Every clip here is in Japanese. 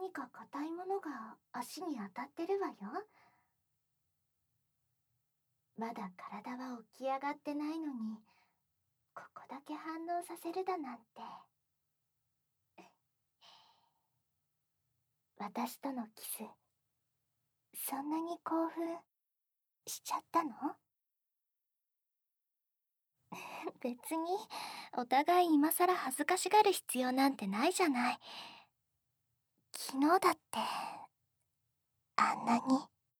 何か硬いものが足に当たってるわよ。まだ体は起き上がってないのに、ここだけ反応させるだなんて。私とのキス、そんなに興奮しちゃったの？別に、お互い今さら恥ずかしがる必要なんてないじゃない。昨日だって、あんなに。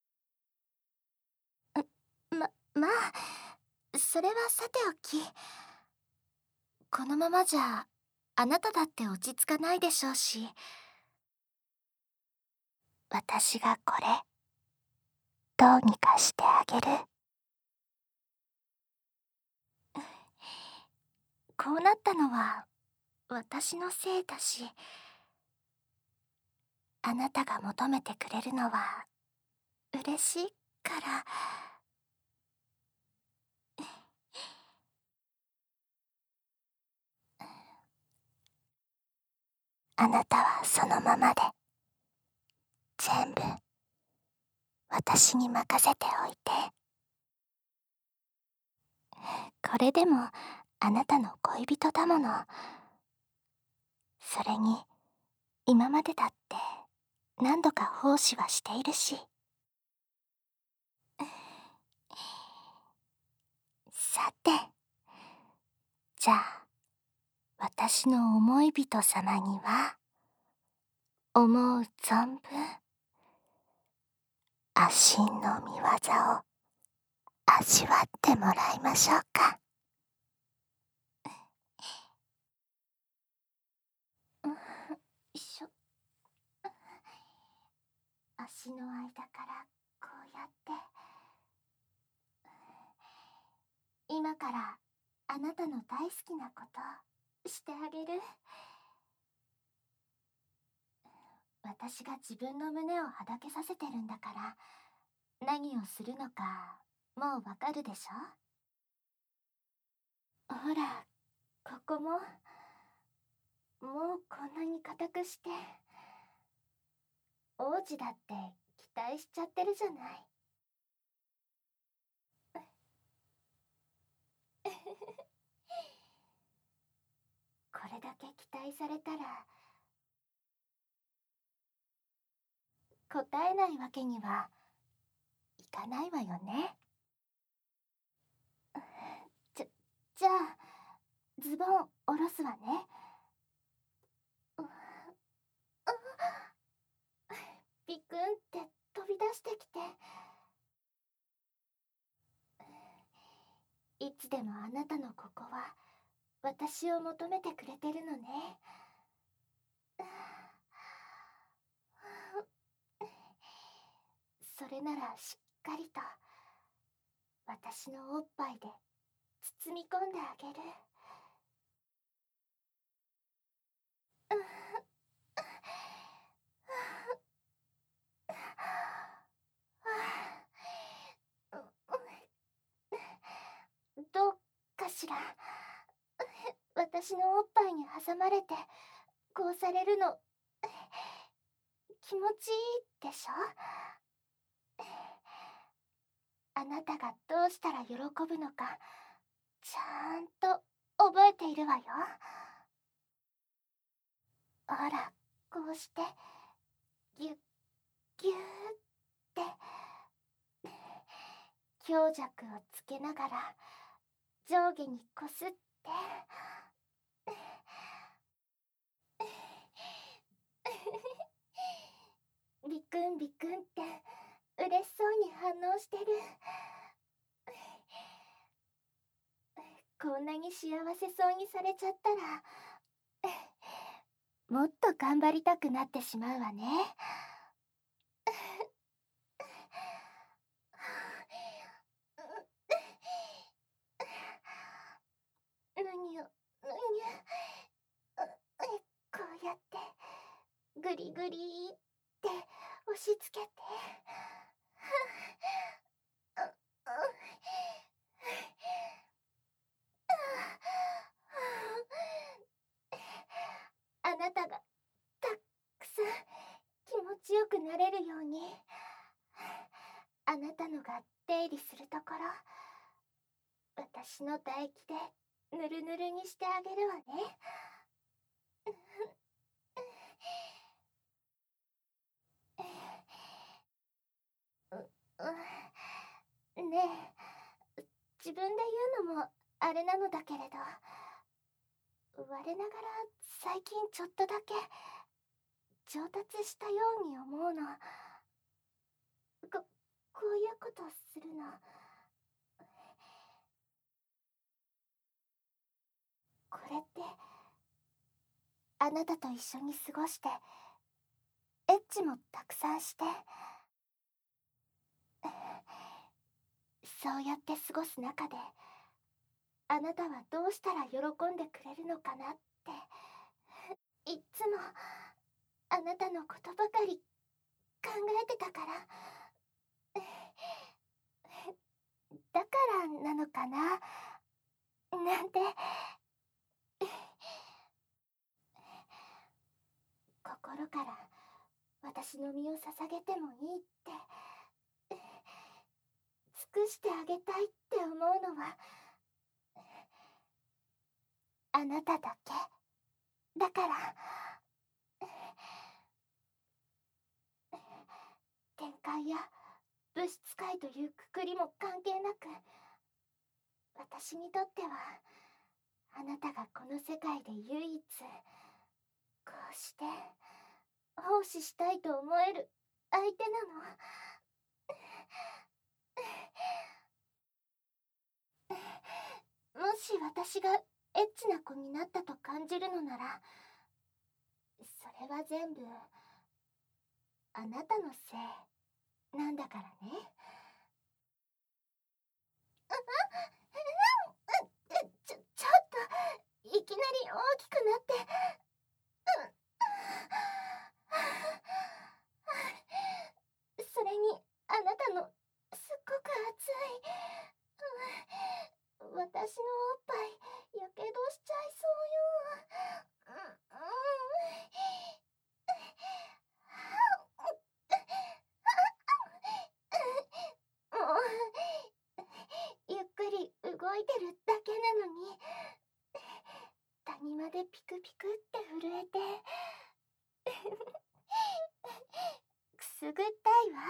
まあ、それはさておき。このままじゃ、あなただって落ち着かないでしょうし。私がこれ、どうにかしてあげる。こうなったのは、私のせいだし、あなたが求めてくれるのは、嬉しいから。あなたはそのままで、全部、私に任せておいて。これでも、あなたの恋人だもの。それに、今までだって、何度か奉仕はしているし。さて、じゃあ、私の思い人様には、思う存分、足の見業を味わってもらいましょうか。よいしょ。足の間からこうやって。今からあなたの大好きなことしてあげる。私が自分の胸をはだけさせてるんだから、何をするのかもうわかるでしょ？ほら、ここももうこんなに硬くして、王子だって期待しちゃってるじゃない。これだけ期待されたら、答えないわけにはいかないわよね。じゃあ、ズボン下ろすわね。ビクンって飛び出してきて。いつでもあなたのここは私を求めてくれてるのね。それならしっかりと私のおっぱいで包み込んであげる。どうかしら。私のおっぱいに挟まれてこうされるの気持ちいいでしょ？あなたがどうしたら喜ぶのかちゃんと覚えているわよ。ほら、こうしてギュッギューって強弱をつけながら上下にこすってビクンビクンって嬉しそうに反応してる。こんなに幸せそうにされちゃったらもっと頑張りたくなってしまうわね。ぬにゅぬにゅこうやってグリグリって押し付けてあなたがたくさん整理するところ、私の唾液でぬるぬるにしてあげるわね。ねえ、自分で言うのもあれなのだけれど、我ながら最近ちょっとだけ上達したように思うの。こういうことするの。これってあなたと一緒に過ごして、エッチもたくさんして、そうやって過ごす中で、あなたはどうしたら喜んでくれるのかなって、いっつもあなたのことばかり考えてたから。だからなのかな、なんて。心から私の身を捧げてもいいって、尽くしてあげたいって思うのはあなただけだから。展開や物質界というくくりも関係なく、私にとってはあなたがこの世界で唯一こうして奉仕したいと思える相手なの。もし私がエッチな子になったと感じるのなら、それは全部あなたのせいなんだからね。ちょっといきなり大きくなって。それにあなたのすっごく熱い、私のおっぱいやけどしちゃいそうよ。もうゆっくり動いてるだけなのに、谷間でピクピクって震えてくすぐったいわ。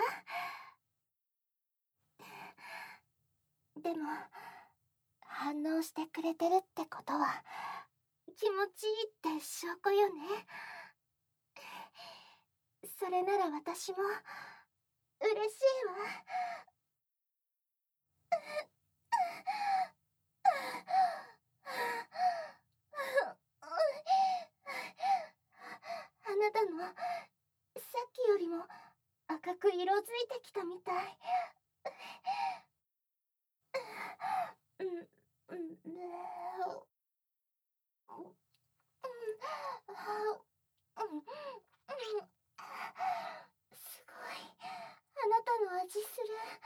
でも反応してくれてるってことは気持ちいいって証拠よね。それなら私も嬉しいわ。あなたのさっきよりも赤く色づいてきたみたい。すごい、あなたの味す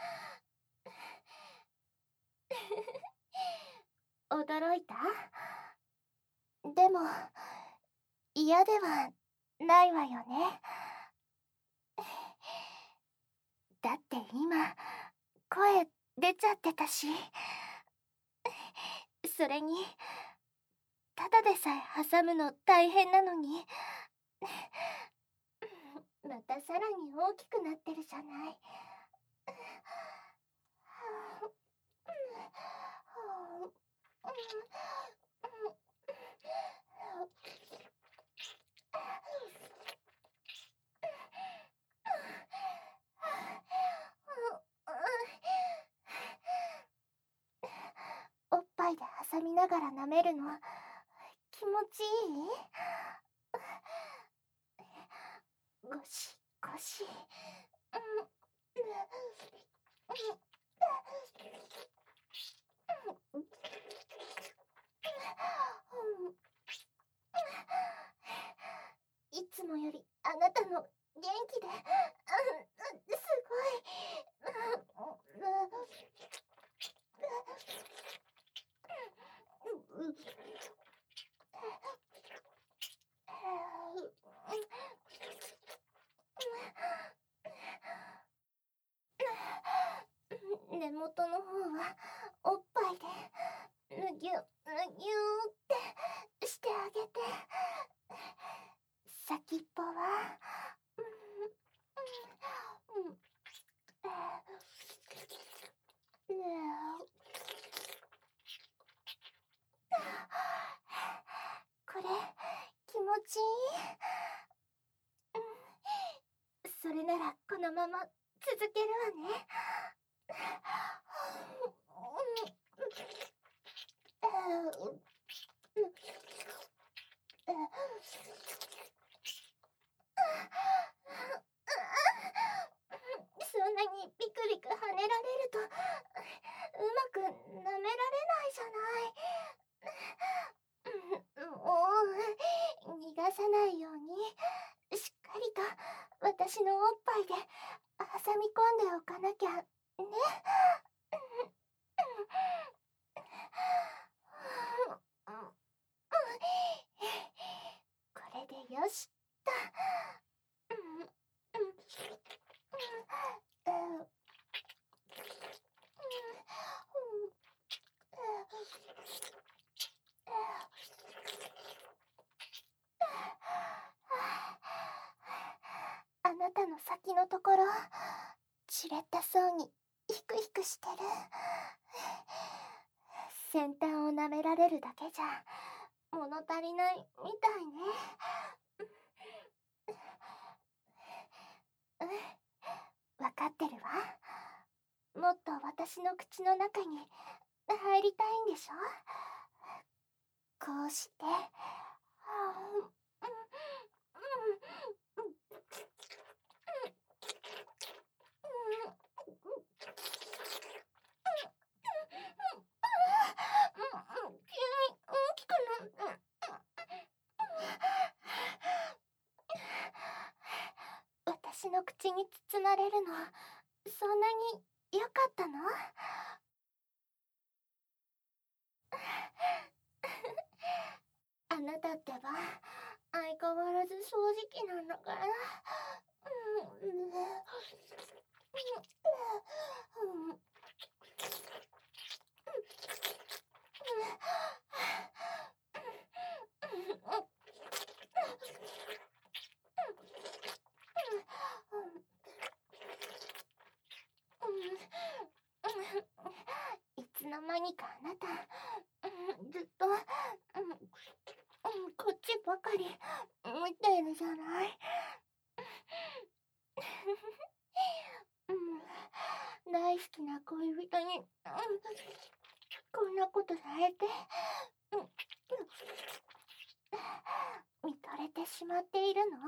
る。驚いた？でも嫌ではないわよね。だって今声出ちゃってたし。それにただでさえ挟むの大変なのに、またさらに大きくなってるじゃない。おっぱいで挟みながら舐めるの気持ちいい？ゴシゴシ。いつもよりあなたの元気で、すごい。 元の方はおっぱいでぬぎゅぬぎゅーってしてあげて、先っぽはうんうんこれ気持ちいい。それならこのまま続けるわね。そんなにビクビク跳ねられるとうまく舐められないじゃない。もう逃がさないようにしっかりと私のおっぱいで挟み込んでおかなきゃね。これでよしっと。あなたの先のところ、じれったそうにヒクヒクしてる。先端を舐められるだけじゃ物足りないみたいね。わかってるわ。もっと私の口の中に入りたいんでしょ。こうして、急に大きくなった。私の口に包まれるの、そんなに良かったの？あなたってば相変わらず正直なんだから。いつの間にかあなた、ずっと、こっちばかり見てるじゃない。大好きな恋人に、こんなことされて、見とれてしまっているの？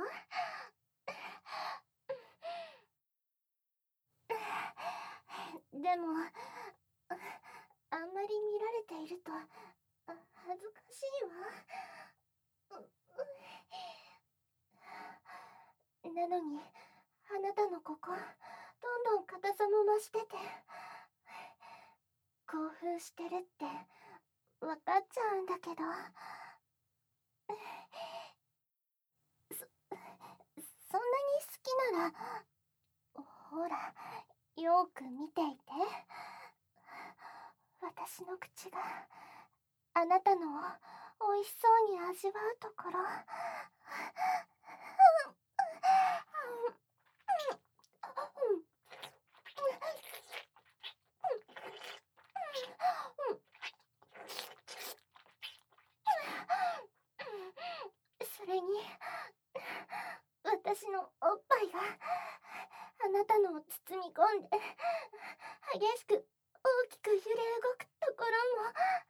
でも、あんまり見られていると恥ずかしいわ。なのに、あなたのここ、どんどん硬さも増してて、興奮してるって分かっちゃうんだけど。そんなに好きなら、ほら、よーく見ていて。私の口があなたのを美味しそうに味わうところ。それに、私のおっぱいがあなたのを包み込んで激しく大きく揺れ動くところも。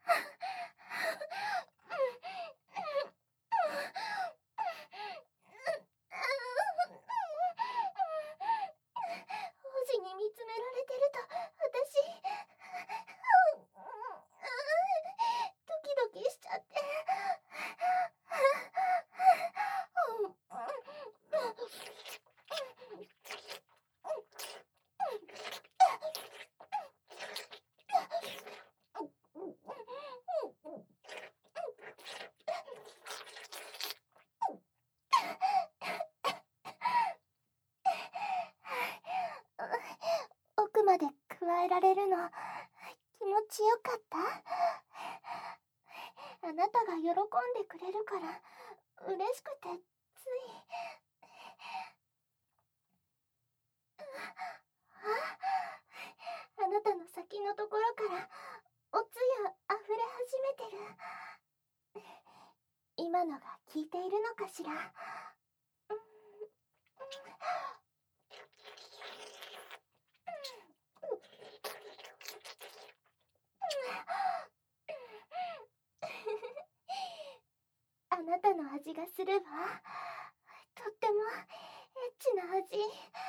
王子に見つめられてると私、ドキドキしちゃって。 えられるの気持ちよかった。あなたが喜んでくれるから嬉しくてつい。あなたの先のところからおつゆあふれ始めてる。今のが効いているのかしら。あなたの味がするわ。とってもエッチな味。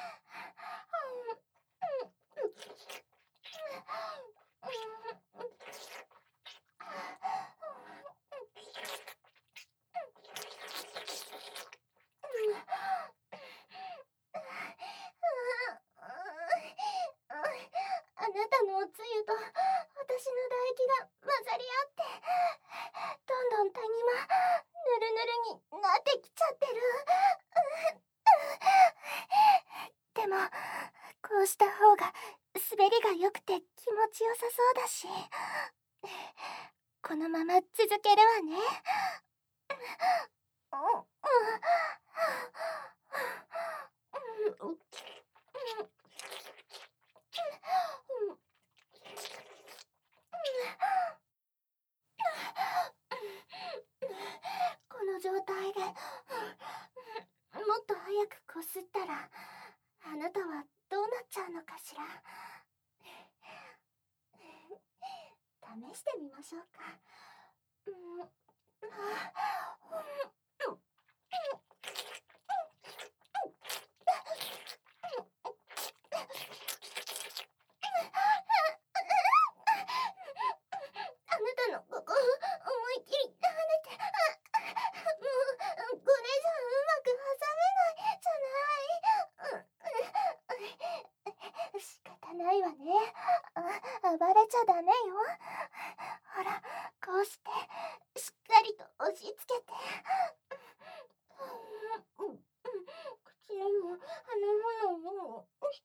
あなたのおつゆと私の唾液が混ざり合って、どんどん谷間ぬるぬるになってきちゃってる。でもこうした方が滑りが良くて気持ちよさそうだし、このまま続けるわね。この状態でもっと早くこすったらあなたはどうなっちゃうのかしら。試してみましょうか。あなたのここ思いっきり跳ねて、もうこれじゃうまく挟めないじゃない。仕方ないわね。暴れちゃダメよ。ほら、こうしてしっかりと押し付けて。口のも鼻のもして。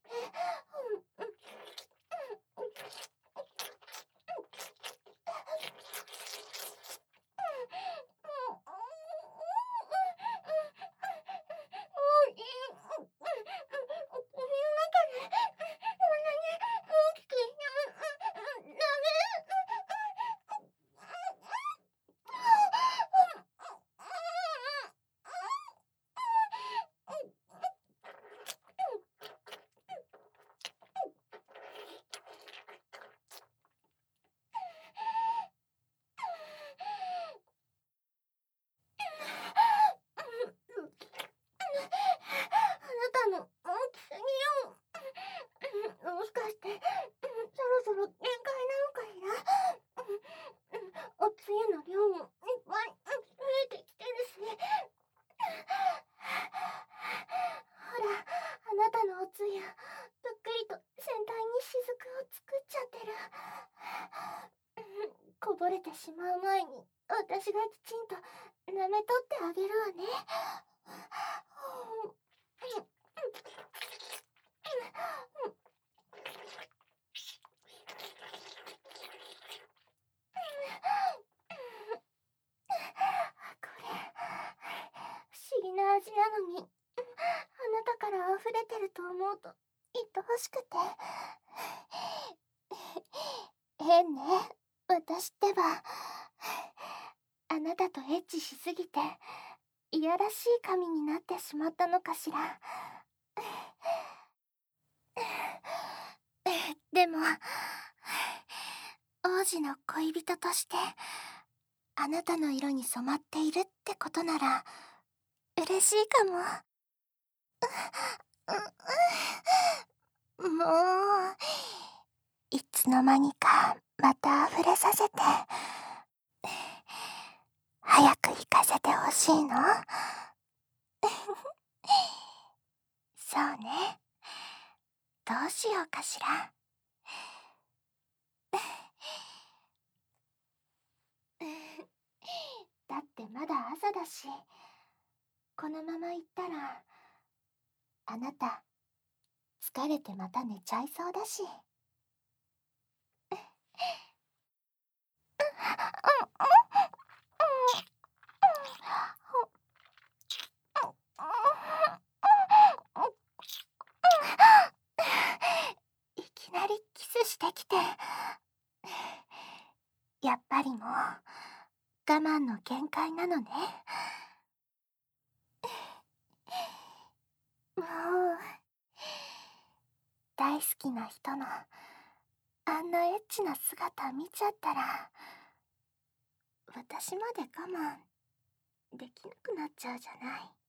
あなたの大きすぎよ。もしかしてそろそろ限界なのかしら。おつゆの量もいっぱい増えてきてるし。ほら、あなたのおつゆぷっくりと全体に雫を作っちゃってる。こぼれてしまう前に私がきちんと舐めとってあげるわね。これ不思議な味なのに、あなたから溢れてると思うと愛おしくて。変ね、私ってば。あなたとエッチしすぎていやらしい神になってしまったのかしら。でも王子の恋人としてあなたの色に染まっているってことなら嬉しいかも。もういつの間にかまた溢れさせて、早く行かせてほしいの。そうね、どうしようかしら。だってまだ朝だし、このまま行ったらあなた疲れてまた寝ちゃいそうだし。 してきて。やっぱりもう我慢の限界なのね。もう大好きな人のあんなエッチな姿見ちゃったら、私まで我慢できなくなっちゃうじゃない。